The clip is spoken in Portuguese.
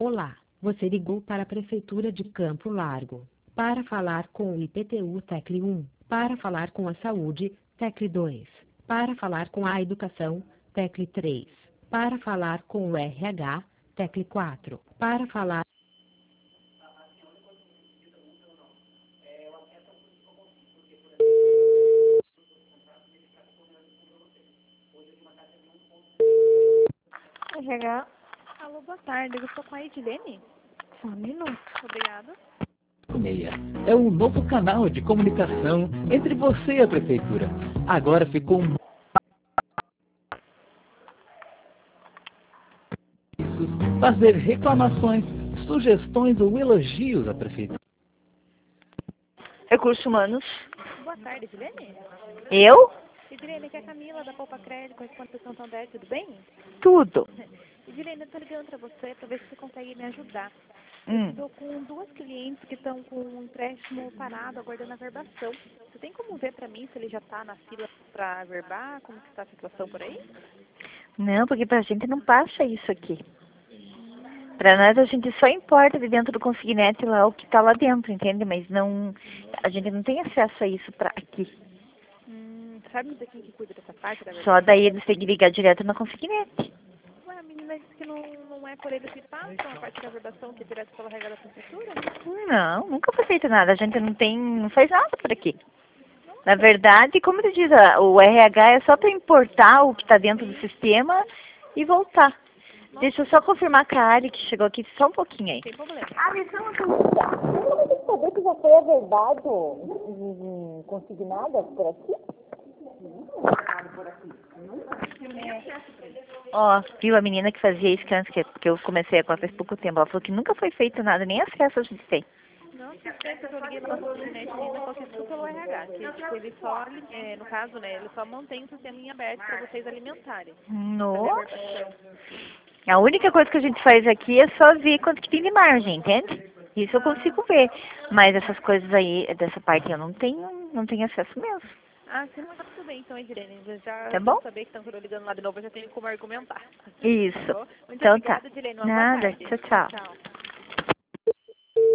Olá, você ligou para a Prefeitura de Campo Largo. Para falar com o IPTU tecle 1. Para falar com a saúde, tecle 2. Para falar com a educação, tecle 3. Para falar com o RH, tecle 4. Para falar... RH, Alô, boa tarde. Eu estou com a Edilene. só um minuto. Obrigada. Meia. É um novo canal de comunicação entre você e a prefeitura. Agora ficou fazer reclamações, sugestões ou elogios à prefeitura. Recursos Humanos. Boa tarde, Edilene. Eu? Edilene, aqui é a Camila, da Poupa Crédito, correspondente do Santander, tudo bem? Tudo. Edilene, eu estou ligando para você para ver se você consegue me ajudar. Hum. Estou com duas clientes que estão com um empréstimo parado, aguardando a verbação. Você tem como ver para mim se ele já está na fila para verbar? Como que está a situação por aí? Não, porque pra gente não passa isso aqui. Pra nós a gente só importa de dentro do consignete lá o que tá lá dentro, entende? Mas não, a gente não tem acesso a isso pra aqui. Sabe dizer quem que cuida dessa parte da Só verbação? daí eles têm que ligar direto na consignete. Ué, a menina disse que não é por eles que passam a parte da verbação, que é direto pela regra da prefeitura? Não, nunca foi feito nada. A gente não faz nada por aqui. Na verdade, como ele diz, o RH é só para importar o que está dentro do sistema e voltar. Deixa eu só confirmar com a Ari, que chegou aqui só um pouquinho aí. Sem problema. Ari, só uma coisa. Você pode saber que já foi averbado consignada por aqui? Ó, viu a menina que fazia isso antes, que eu comecei a contar faz pouco tempo. Ela falou que nunca foi feito nada, nem acesso a gente tem. Não, assistência que eu liguei lá na internet ainda falou que é tudo pelo RH, que tipo, ele só, no caso, né, ele só mantém o sistema em aberto para vocês alimentarem. Fazer a Nossa. verbação. A única coisa que a gente faz aqui é só ver quanto que tem de margem, entende? Isso eu consigo ver. Mas essas coisas aí, dessa parte eu não tenho acesso mesmo. Ah, sim, mas tá tudo bem, então, Edilene. Já Tá bom? saber que estão ligando lá de novo, eu já tenho como argumentar. Isso. Tá bom? Muito Então obrigada, tá. Edilene. Uma boa Nada. tarde. Tchau, tchau. Tchau.